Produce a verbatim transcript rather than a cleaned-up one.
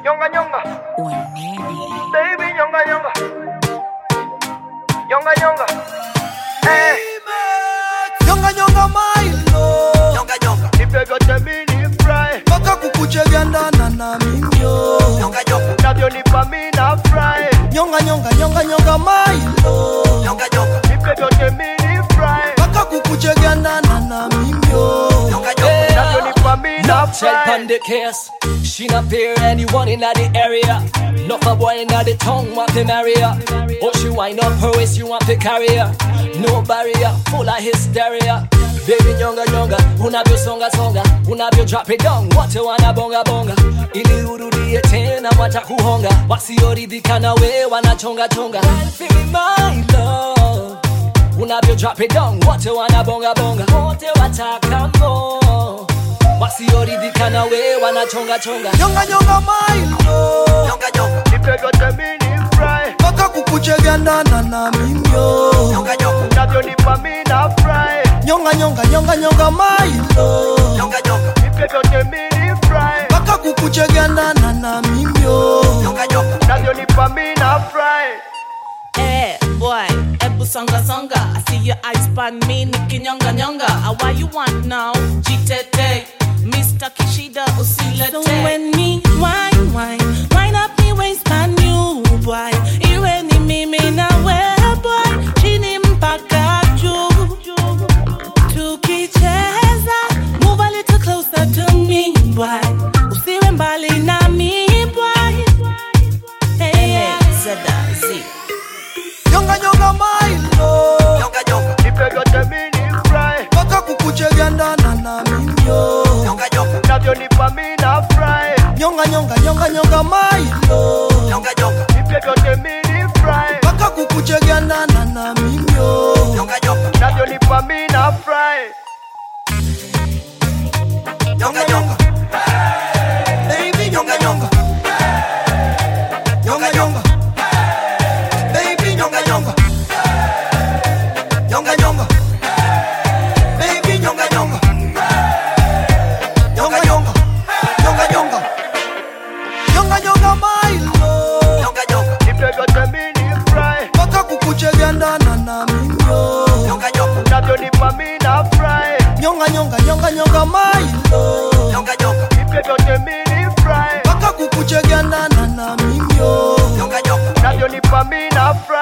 Nyonga nyonga. Baby nyonga nyonga. Nyonga nyonga. Hey. Nyonga nyonga my love. Nyonga nyonga. Nipe vyote mini fry. Paka kukuche vyandana na mimyo. Nyonga nyonga. Unavyonipa mimi na fry. Nyonga nyonga nyonga nyonga my love. Nyonga nyonga. Nipe vyote mini fry. Paka kukuche vyandana na mimyo. Nyonga nyonga. Unavyonipa mimi na fry. Check on the case. She not fear anyone in the area. Not a boy in the tongue want to marry her. Oh, she wind up her waist, you want to carry her. No barrier, full of hysteria. Baby nyonga nyonga, unavyo songa songa, unavyo drop it down. What you wanna bonga bonga? Ili urudie tena wacha kuhonga. Wasioridhika na we wanachonga chonga. Feel my love. Unavyo drop it down. What you wanna bonga bonga? Wote wataka more. Wasioridhika na we wanachonga chonga. Nyonga nyonga my love. Nyonga nyonga. Nipe vyote mini fry. Paka kukuche vyandana na mimyo. Nyonga nyonga. Unavyonipa mimi na fry. Nyonga nyonga nyonga nyonga my love. Nyonga nyonga. Nipe vyote mini fry. Paka kukuche vyandana na mimyo. Nyonga nyonga. Unavyonipa mimi na fry. Eh, boy, ebu songa songa. I see your eyes pan me, niki nyonga nyonga. Ah, what you want now? Jitete, Mister Kishida usilete. So when me wine, wine, wine up me waistband, you boy. Iwe ni mimi na wewe boy, chini mpaka juu. Tukicheza, move a little closer to me boy. Usiwe mbali na mi boy. Hey, yeah. Zeda, Z. Nyonga nyonga my love. Nyonga nyonga. Nipe vyote mini fry. Paka kukuche vyandana na mimyo. Nyonga nyonga. Unavyonipa mimi na fry. Nyonga nyonga nyonga nyonga my love. Nyonga nyonga. Nipe vyote mini fry. Paka kukuche vyandana na mimyo. Nyonga nyonga. Unavyonipa mimi na fry. Nyonga nyonga. Baby Nyonga nyonga. nyonga nyonga. Baby nyonga nyonga. Nyonga nyonga. Baby nyonga nyonga. Nyonga nyonga. Nyonga nyonga. Nyonga nyonga my love. Nyonga nyonga. Nipe vyote mini fry. Paka kukuche vyandana na mimyo. Nyonga nyonga. Unavyonipa mimi na fry. Nyonga nyonga nyonga nyonga my love. Nyonga nyonga. Nipe vyote mini fry. Paka kukuche vyandana na mimyo. Nyonga nyonga. Unavyonipa mimi na fry.